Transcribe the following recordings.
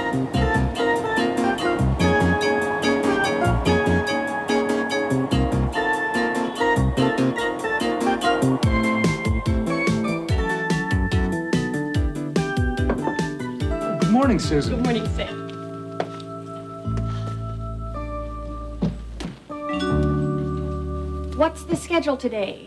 Good morning, Susan. Good morning, Sam. What's the schedule today?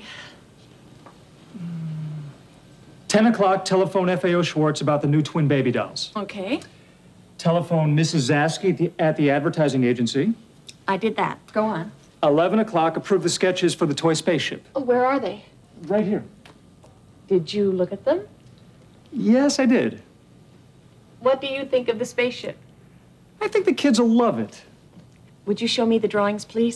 10 o'clock, telephone FAO Schwartz about the new twin baby dolls. Okay, Telephone Mrs. Zasky at the advertising agency. I did that. Go on. 11 o'clock, approve the sketches for the toy spaceship. Oh, where are they? Right here. Did you look at them? Yes, I did. What do you think of the spaceship? I think the kids will love it. Would you show me the drawings, please?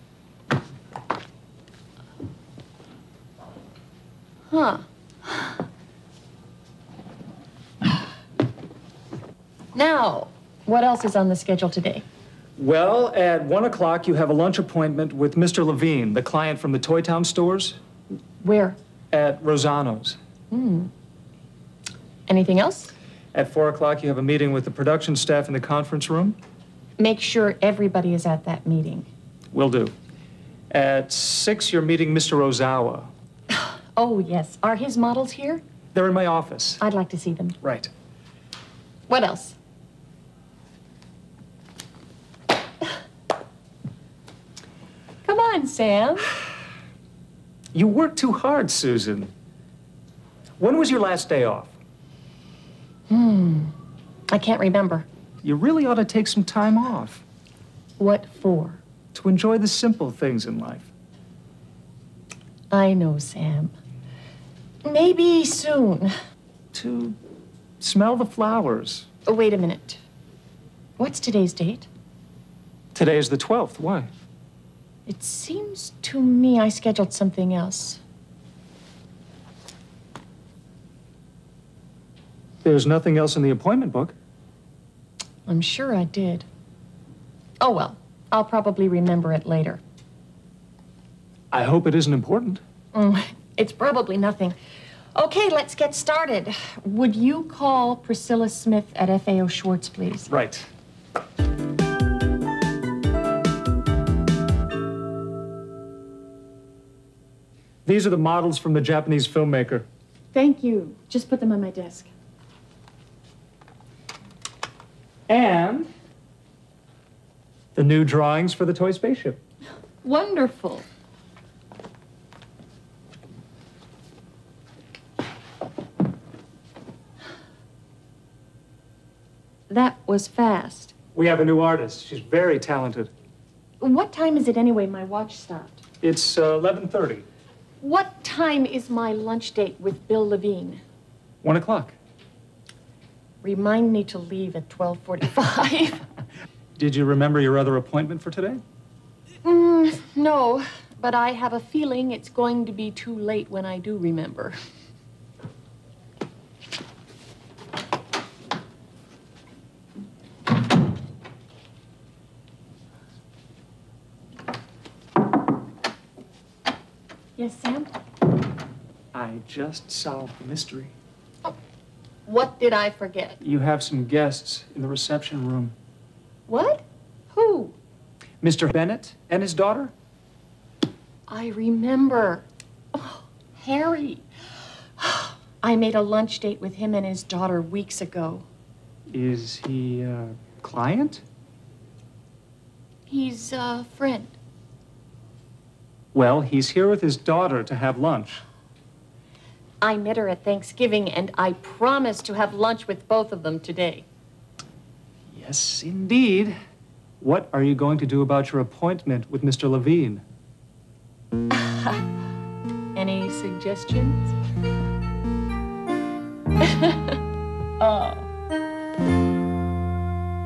Huh. Now, what else is on the schedule today? Well, at 1 o'clock, you have a lunch appointment with Mr. Levine, the client from the Toy Town stores, Where? at Rosano's. Anything else? At 4 o'clock, you have a meeting with the production staff in the conference room. Make sure everybody is at that meeting. Will do. At 6, you're meeting Mr. Ozawa. Oh, yes. Are his models here? They're in my office. I'd like to see them. Right. What else? Come on, Sam. You work too hard, Susan. When was your last day off? I can't remember. You really ought to take some time off What for? to enjoy the simple things in life. I know, Sam. Maybe soon. To smell the flowers. Oh, wait a minute. What's today's date? Today is the 12th. Why? It seems to me I scheduled something else. There's nothing else in the appointment book. I'm sure I did. Oh, well. I'll probably remember it later. I hope it isn't important. It's probably nothing. Okay, let's get started. Would you call Priscilla Smith at FAO Schwartz, please? Right. These are the models from the Japanese filmmaker. Thank you. Just put them on my desk. And the new drawings for the toy spaceship. Wonderful. That was fast. We have a new artist. She's very talented. What time is it anyway? My watch stopped. It's 11:30. What time is my lunch date with Bill Levine? 1 o'clock. Remind me to leave at 12:45. Did you remember your other appointment for today? No, but I have a feeling it's going to be too late when I do remember. Yes, Sam? I just solved the mystery. What did I forget? You have some guests in the reception room. What? Who? Mr. Bennett and his daughter? I remember. Oh, Harry. I made a lunch date with him and his daughter weeks ago. Is he a client? He's a friend. Well, he's here with his daughter to have lunch. I met her at Thanksgiving, and I promised to have lunch with both of them today. Yes, indeed. What are you going to do about your appointment with Mr. Levine? Any suggestions? Oh.